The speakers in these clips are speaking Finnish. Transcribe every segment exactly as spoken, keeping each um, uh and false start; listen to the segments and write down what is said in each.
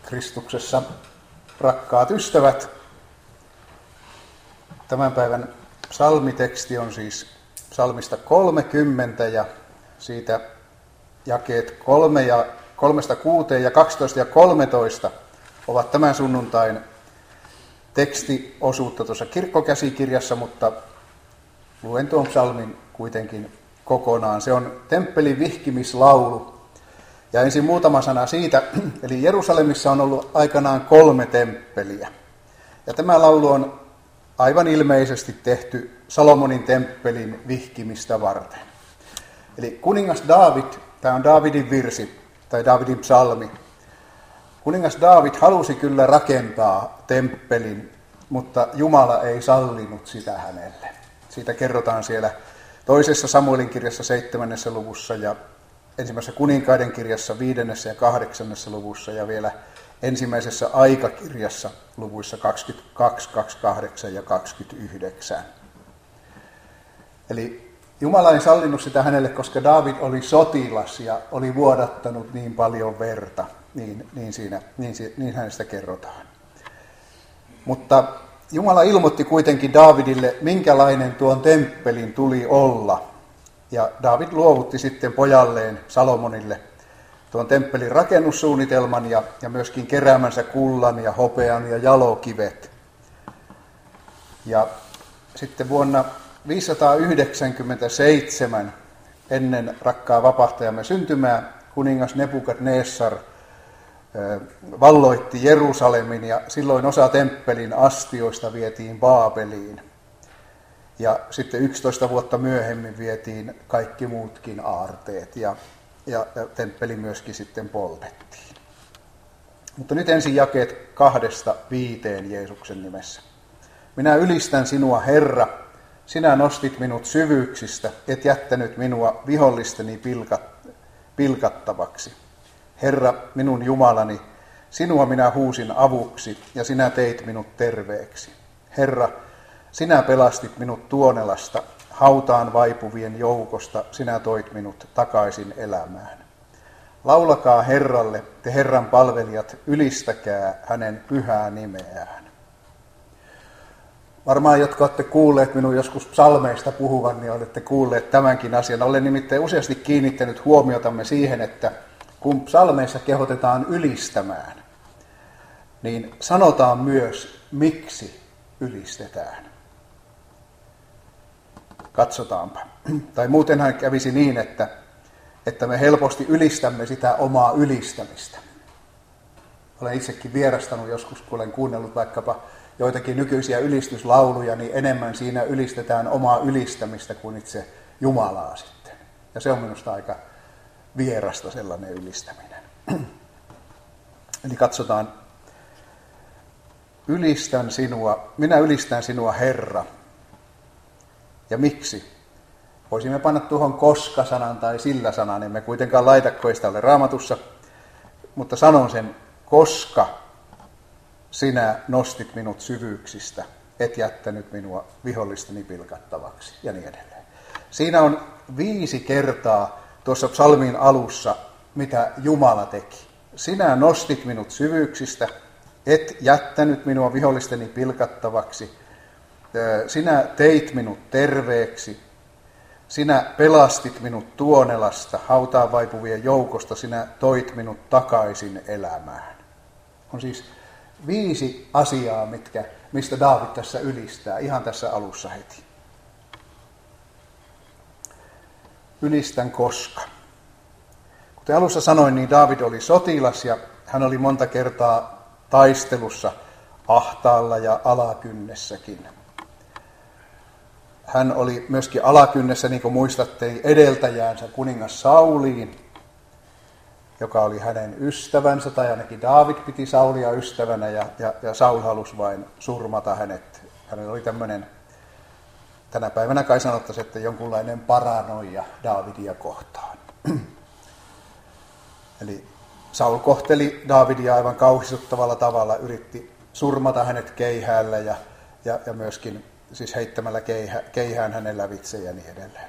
Kristuksessa rakkaat ystävät. Tämän päivän psalmiteksti on siis psalmista kolmekymmentä ja siitä jakeet kolme ja kolmesta kuuteen ja kaksitoista ja kolmetoista ovat tämän sunnuntain tekstiosuutta tuossa kirkkokäsikirjassa, mutta luen tuon psalmin kuitenkin kokonaan. Se on temppelin vihkimislaulu. Ja ensin muutama sana siitä, eli Jerusalemissa on ollut aikanaan kolme temppeliä. Ja tämä laulu on aivan ilmeisesti tehty Salomonin temppelin vihkimistä varten. Eli kuningas Daavid, tämä on Daavidin virsi tai Daavidin psalmi. Kuningas Daavid halusi kyllä rakentaa temppelin, mutta Jumala ei sallinut sitä hänelle. Siitä kerrotaan siellä toisessa Samuelin kirjassa seitsemännessä luvussa ja ensimmäisessä kuninkaiden kirjassa viidennessä ja kahdeksannessa luvussa ja vielä ensimmäisessä aikakirjassa luvuissa kaksikymmentäkaksi, kaksikymmentäkahdeksan ja kaksikymmentäyhdeksän. Eli Jumala ei sallinut sitä hänelle, koska Daavid oli sotilas ja oli vuodattanut niin paljon verta, niin, niin, siinä, niin, niin hänestä kerrotaan. Mutta Jumala ilmoitti kuitenkin Daavidille, minkälainen tuon temppelin tuli olla. Ja Daavid luovutti sitten pojalleen Salomonille tuon temppelin rakennussuunnitelman ja, ja myöskin keräämänsä kullan ja hopean ja jalokivet. Ja sitten vuonna viisisataayhdeksänkymmentäseitsemän ennen rakkaan vapahtajamme syntymää kuningas Nebukadnessar valloitti Jerusalemin ja silloin osa temppelin astioista vietiin Baabeliin. Ja sitten yksitoista vuotta myöhemmin vietiin kaikki muutkin aarteet ja, ja, ja temppeli myöskin sitten poltettiin. Mutta nyt ensin jakeet kahdesta viiteen Jeesuksen nimessä. Minä ylistän sinua, Herra, sinä nostit minut syvyyksistä, et jättänyt minua vihollisteni pilkat, pilkattavaksi. Herra, minun Jumalani, sinua minä huusin avuksi ja sinä teit minut terveeksi. Herra, sinä pelastit minut tuonelasta, hautaan vaipuvien joukosta, sinä toit minut takaisin elämään. Laulakaa Herralle, te Herran palvelijat, ylistäkää hänen pyhää nimeään. Varmaan, jotka olette kuulleet minun joskus psalmeista puhuvan, niin olette kuulleet tämänkin asian. Olen nimittäin useasti kiinnittänyt huomiotamme siihen, että kun psalmeissa kehotetaan ylistämään, niin sanotaan myös, miksi ylistetään. Katsotaanpa. Tai muutenhan kävisi niin, että, että me helposti ylistämme sitä omaa ylistämistä. Olen itsekin vierastanut joskus, kun olen kuunnellut vaikkapa joitakin nykyisiä ylistyslauluja, niin enemmän siinä ylistetään omaa ylistämistä kuin itse Jumalaa sitten. Ja se on minusta aika vierasta sellainen ylistäminen. Eli katsotaan. Ylistän sinua, minä ylistän sinua, Herra. Ja miksi? Voisimme panna tuohon koska-sanan tai sillä-sanan, emme kuitenkaan laita, kun ei sitä ole Raamatussa, mutta sanon sen, koska sinä nostit minut syvyyksistä, et jättänyt minua vihollistani pilkattavaksi, ja niin edelleen. Siinä on viisi kertaa tuossa psalmin alussa, mitä Jumala teki. Sinä nostit minut syvyyksistä, et jättänyt minua vihollistani pilkattavaksi. Sinä teit minut terveeksi. Sinä pelastit minut tuonelasta, hautaan vaipuvien joukosta. Sinä toit minut takaisin elämään. On siis viisi asiaa, mitkä, mistä Daavid tässä ylistää, ihan tässä alussa heti. Ylistän koska. Kuten alussa sanoin, niin Daavid oli sotilas ja hän oli monta kertaa taistelussa ahtaalla ja alakynnessäkin. Hän oli myöskin alakynnessä, niin kuin muistatte, edeltäjäänsä kuningas Sauliin, joka oli hänen ystävänsä, tai ainakin Daavid piti Saulia ystävänä, ja, ja, ja Saul halusi vain surmata hänet. Hänellä oli tämmöinen, tänä päivänä kai sanottaisiin, että jonkunlainen paranoia Daavidia kohtaan. Eli Saul kohteli Daavidia aivan kauhistuttavalla tavalla, yritti surmata hänet keihäällä ja, ja, ja myöskin siis heittämällä keihä, keihään hänen lävitse ja niin edelleen.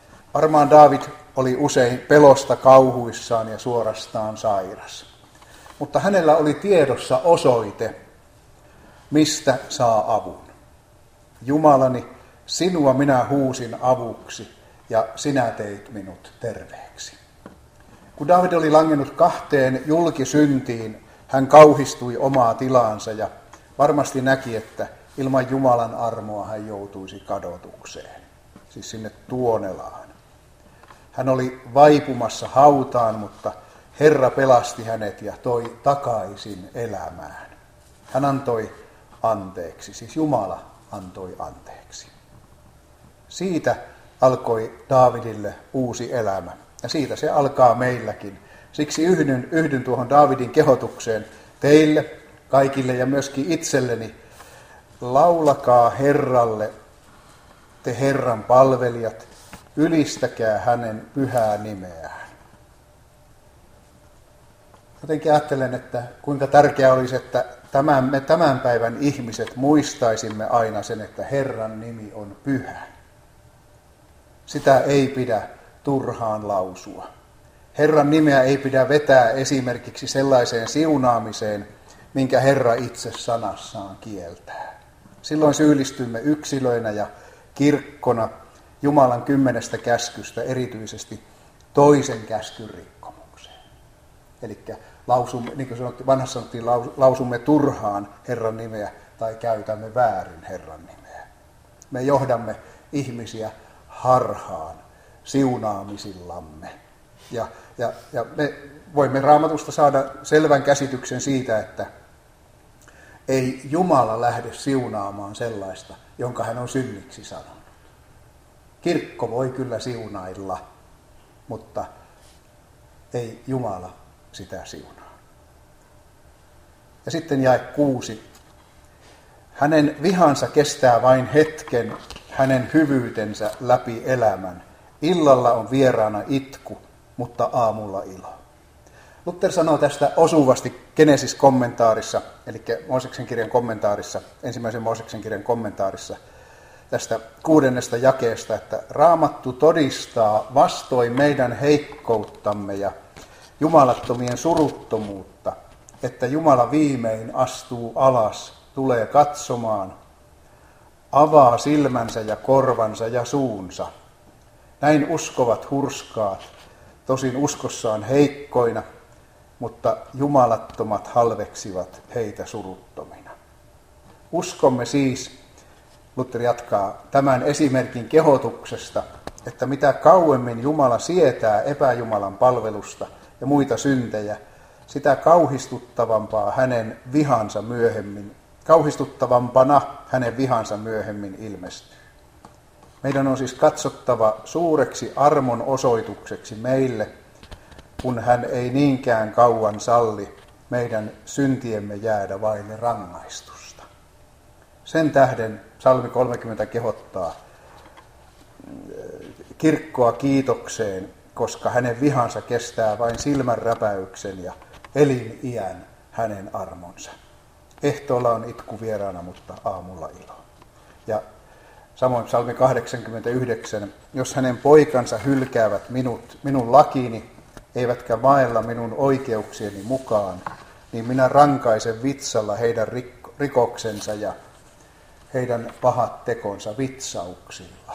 Varmaan Daavid oli usein pelosta kauhuissaan ja suorastaan sairas. mutta hänellä oli tiedossa osoite, mistä saa avun. Jumalani, sinua minä huusin avuksi ja sinä teit minut terveeksi. Kun Daavid oli langennut kahteen julkisyntiin, hän kauhistui omaa tilaansa ja varmasti näki, että ilman Jumalan armoa hän joutuisi kadotukseen, siis sinne tuonelaan. Hän oli vaipumassa hautaan, mutta Herra pelasti hänet ja toi takaisin elämään. Hän antoi anteeksi, siis Jumala antoi anteeksi. Siitä alkoi Daavidille uusi elämä ja siitä se alkaa meilläkin. Siksi yhdyn, yhdyn tuohon Daavidin kehotukseen teille, kaikille ja myöskin itselleni. Laulakaa Herralle, te Herran palvelijat, ylistäkää hänen pyhää nimeään. Jotenkin ajattelen, että kuinka tärkeää olisi, että tämän, me tämän päivän ihmiset muistaisimme aina sen, että Herran nimi on pyhä. Sitä ei pidä turhaan lausua. Herran nimeä ei pidä vetää esimerkiksi sellaiseen siunaamiseen, minkä Herra itse sanassaan kieltää. Silloin syyllistymme yksilöinä ja kirkkona Jumalan kymmenestä käskystä erityisesti toisen käskyn rikkomukseen. Eli lausumme, niin kuin sanottiin, vanhassa sanottiin, lausumme turhaan Herran nimeä tai käytämme väärin Herran nimeä. Me johdamme ihmisiä harhaan siunaamisillamme. Ja, ja, ja me voimme Raamatusta saada selvän käsityksen siitä, että ei Jumala lähde siunaamaan sellaista, jonka hän on synniksi sanonut. Kirkko voi kyllä siunailla, mutta ei Jumala sitä siunaa. Ja sitten jae kuusi. Hänen vihansa kestää vain hetken, hänen hyvyytensä läpi elämän. Illalla on vieraana itku, mutta aamulla ilo. Luther sanoo tästä osuvasti Genesis-kommentaarissa, eli Mooseksen kirjan kommentaarissa, ensimmäisen Mooseksen kirjan kommentaarissa, tästä kuudennesta jakeesta, että Raamattu todistaa vastoin meidän heikkouttamme ja jumalattomien suruttomuutta, että Jumala viimein astuu alas, tulee katsomaan, avaa silmänsä ja korvansa ja suunsa. Näin uskovat hurskaat, tosin uskossaan heikkoina, mutta jumalattomat halveksivat heitä suruttomina. Uskomme siis, Luther jatkaa, tämän esimerkin kehotuksesta, että mitä kauemmin Jumala sietää epäjumalan palvelusta ja muita syntejä, sitä kauhistuttavampaa hänen vihansa myöhemmin, kauhistuttavampana hänen vihansa myöhemmin ilmestyy. Meidän on siis katsottava suureksi armon osoitukseksi meille, kun hän ei niinkään kauan salli meidän syntiemme jäädä vaille rangaistusta. Sen tähden psalmi kolmekymmentä kehottaa kirkkoa kiitokseen, koska hänen vihansa kestää vain silmänräpäyksen ja eliniän hänen armonsa. Ehtoolla on itku vieraana, mutta aamulla ilo. Ja samoin psalmi kahdeksankymmentäyhdeksän, jos hänen poikansa hylkäävät minut, minun lakini, eivätkä vaella minun oikeuksieni mukaan, niin minä rankaisen vitsalla heidän rikoksensa ja heidän pahat tekonsa vitsauksilla.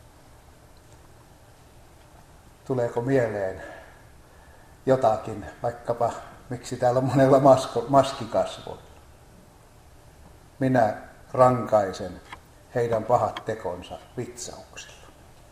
Tuleeko mieleen jotakin, vaikkapa miksi täällä on monella masko, maskikasvoilla? Minä rankaisen heidän pahat tekonsa vitsauksilla.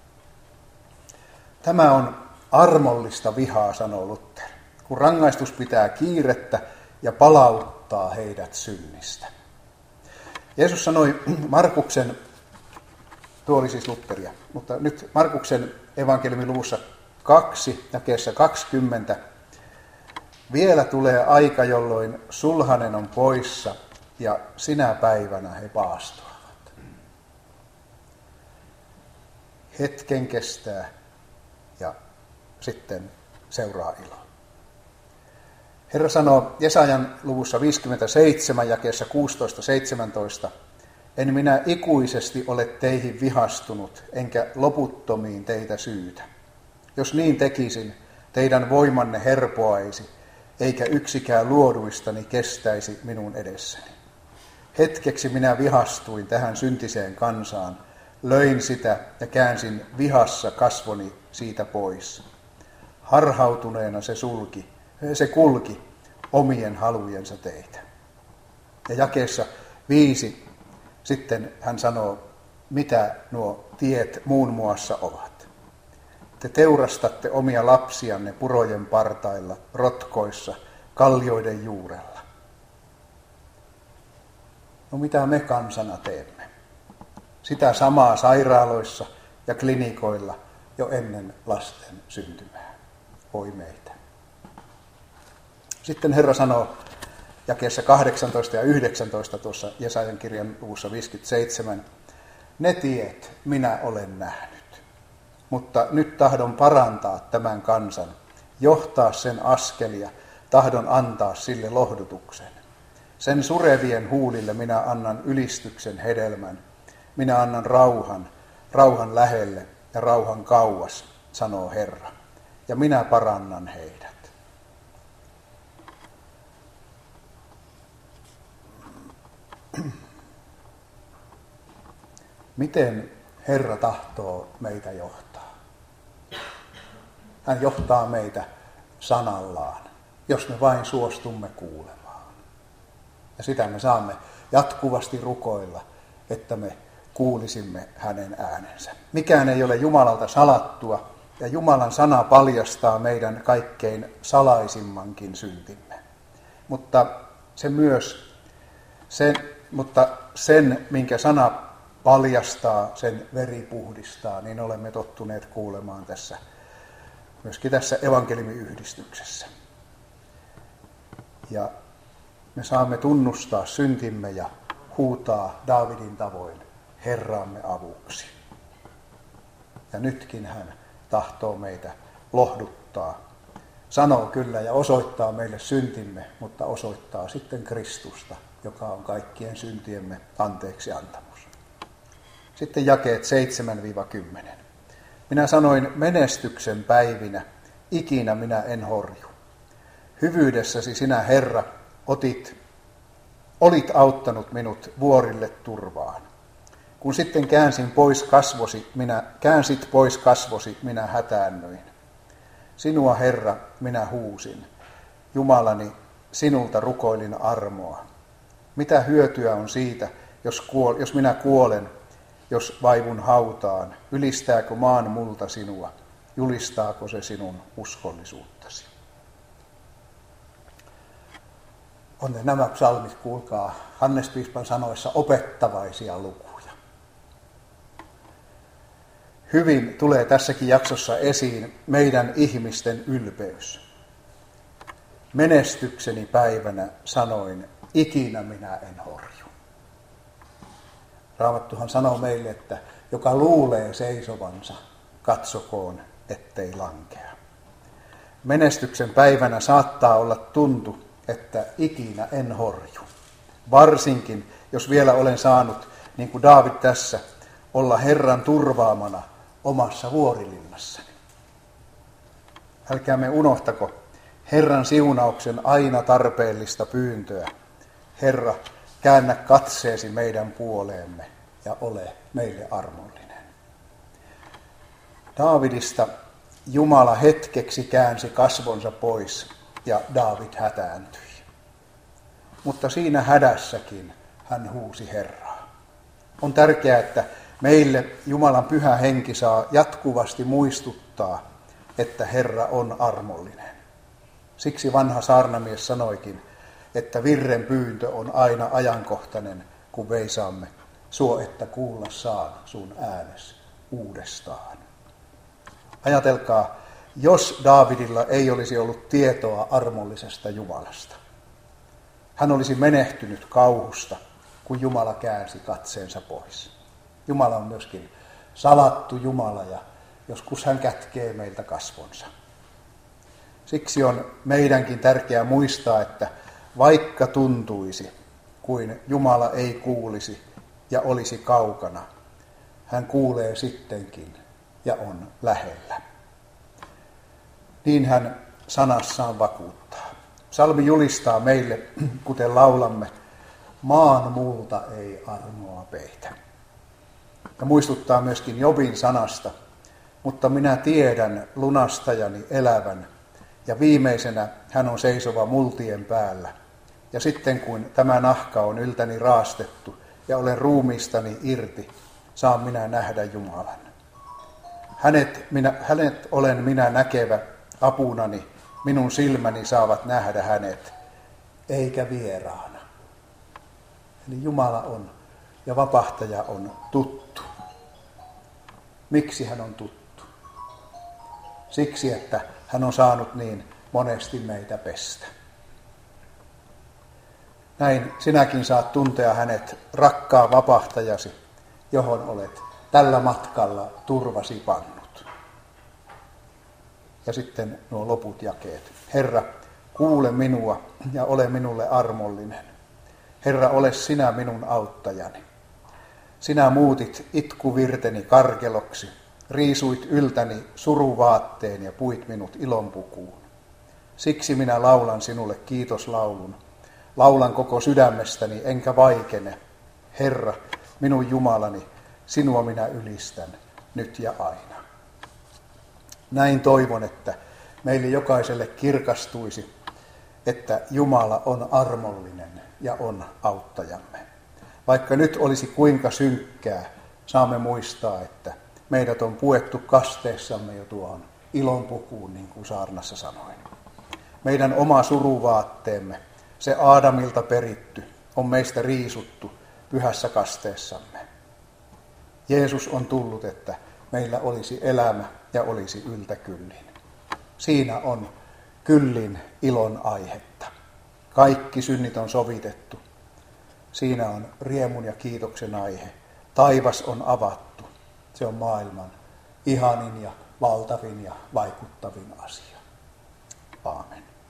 Tämä on armollista vihaa, sanoo Luther, kun rangaistus pitää kiirettä ja palauttaa heidät synnistä. Jeesus sanoi Markuksen, tuo oli siis Lutheria, mutta nyt Markuksen evankeliumin luvussa kaksi, jakeessa kaksikymmentä, vielä tulee aika, jolloin sulhanen on poissa ja sinä päivänä he paastoavat. Hetken kestää ja sitten seuraa ilo. Herra sanoo Jesajan luvussa viisikymmentäseitsemän, jakeessa kuusitoista seitsemäntoista, en minä ikuisesti ole teihin vihastunut, enkä loputtomiin teitä syytä. Jos niin tekisin, teidän voimanne herpoaisi, eikä yksikään luoduistani kestäisi minun edessäni. Hetkeksi minä vihastuin tähän syntiseen kansaan, löin sitä ja käänsin vihassa kasvoni siitä pois. Harhautuneena se, sulki, se kulki omien halujensa teitä. Ja jakeessa viisi sitten hän sanoo, mitä nuo tiet muun muassa ovat. Te teurastatte omia lapsianne purojen partailla, rotkoissa, kallioiden juurella. No mitä me kansana teemme? Sitä samaa sairaaloissa ja klinikoilla jo ennen lasten syntymää. Voi meitä. Sitten Herra sanoo jakeessa kahdeksantoista ja yhdeksäntoista tuossa Jesajan kirjan luvussa viisikymmentäseitsemän. Ne tiet minä olen nähnyt, mutta nyt tahdon parantaa tämän kansan, johtaa sen askelia, tahdon antaa sille lohdutuksen. Sen surevien huulille minä annan ylistyksen hedelmän, minä annan rauhan, rauhan lähelle ja rauhan kauas, sanoo Herra, ja minä parannan heidät. Miten Herra tahtoo meitä johtaa? Hän johtaa meitä sanallaan, jos me vain suostumme kuulemaan. Ja sitä me saamme jatkuvasti rukoilla, että me kuulisimme hänen äänensä. Mikään ei ole Jumalalta salattua, ja Jumalan sana paljastaa meidän kaikkein salaisimmankin syntimme. Mutta se myös, sen, mutta sen, minkä sana paljastaa, sen veri puhdistaa, niin olemme tottuneet kuulemaan tässä, myöskin tässä evankelimiyhdistyksessä. Ja me saamme tunnustaa syntimme ja huutaa Daavidin tavoin Herraamme avuksi. Ja nytkin hän tahtoo meitä lohduttaa. Sanoo kyllä ja osoittaa meille syntimme, mutta osoittaa sitten Kristusta, joka on kaikkien syntiemme anteeksi antamus. Sitten jakeet seitsemän kymmenen. Minä sanoin menestyksen päivinä, ikinä minä en horju. Hyvyydessäsi sinä, Herra, otit, olit auttanut minut vuorille turvaan. Kun sitten käänsin pois kasvosi, minä, käänsit pois kasvosi, minä hätäännyin. Sinua, Herra, minä huusin. Jumalani, sinulta rukoilin armoa. Mitä hyötyä on siitä, jos, kuol, jos minä kuolen, jos vaivun hautaan? Ylistääkö maan multa sinua? Julistaako se sinun uskollisuuttasi? On ne nämä psalmit, kuulkaa, Hannes Piispan sanoissa opettavaisia lukuja. Hyvin tulee tässäkin jaksossa esiin meidän ihmisten ylpeys. Menestykseni päivänä sanoin, ikinä minä en horju. Raamattuhan sanoo meille, että joka luulee seisovansa, katsokoon, ettei lankea. Menestyksen päivänä saattaa olla tuntu, että ikinä en horju. Varsinkin, jos vielä olen saanut, niin kuin Daavid tässä, olla Herran turvaamana omassa vuorilinnassani. Älkäämme unohtako Herran siunauksen aina tarpeellista pyyntöä. Herra, käännä katseesi meidän puoleemme ja ole meille armollinen. Daavidista Jumala hetkeksi käänsi kasvonsa pois ja Daavid hätääntyi. Mutta siinä hädässäkin hän huusi Herraa. On tärkeää, että meille Jumalan pyhä henki saa jatkuvasti muistuttaa, että Herra on armollinen. Siksi vanha saarnamies sanoikin, että virren pyyntö on aina ajankohtainen, kun veisaamme, suo että kuulla saan sun äänes uudestaan. Ajatelkaa, jos Daavidilla ei olisi ollut tietoa armollisesta Jumalasta. Hän olisi menehtynyt kauhusta, kun Jumala käänsi katseensa pois. Jumala on myöskin salattu Jumala ja joskus hän kätkee meiltä kasvonsa. Siksi on meidänkin tärkeää muistaa, että vaikka tuntuisi, kuin Jumala ei kuulisi ja olisi kaukana, hän kuulee sittenkin ja on lähellä. Niin hän sanassaan vakuuttaa. Psalmi julistaa meille, kuten laulamme, maan multa ei armoa peitä. Ja muistuttaa myöskin Jobin sanasta, mutta minä tiedän lunastajani elävän, ja viimeisenä hän on seisova multien päällä. Ja sitten kun tämä nahka on yltäni raastettu ja olen ruumiistani irti, saan minä nähdä Jumalan. Hänet, minä, hänet olen minä näkevä apunani, minun silmäni saavat nähdä hänet, eikä vieraana. Eli Jumala on ja vapahtaja on tuttu. Miksi hän on tuttu? Siksi, että hän on saanut niin monesti meitä pestä. Näin sinäkin saat tuntea hänet, rakkaa vapahtajasi, johon olet tällä matkalla turvasi pannut. Ja sitten nuo loput jakeet. Herra, kuule minua ja ole minulle armollinen. Herra, ole sinä minun auttajani. Sinä muutit itkuvirteni karkeloksi, riisuit yltäni suruvaatteen ja puit minut ilonpukuun. Siksi minä laulan sinulle kiitoslaulun. Laulan koko sydämestäni enkä vaikene. Herra, minun Jumalani, sinua minä ylistän nyt ja aina. Näin toivon, että meille jokaiselle kirkastuisi, että Jumala on armollinen ja on auttajamme. Vaikka nyt olisi kuinka synkkää, saamme muistaa, että meidät on puettu kasteessamme jo tuohon ilonpukuun, niin kuin saarnassa sanoin. Meidän oma suruvaatteemme, se Aadamilta peritty, on meistä riisuttu pyhässä kasteessamme. Jeesus on tullut, että meillä olisi elämä ja olisi yltäkyllin. Siinä on kyllin ilon aihetta. Kaikki synnit on sovitettu. Siinä on riemun ja kiitoksen aihe. Taivas on avattu. Se on maailman ihanin ja valtavin ja vaikuttavin asia. Aamen.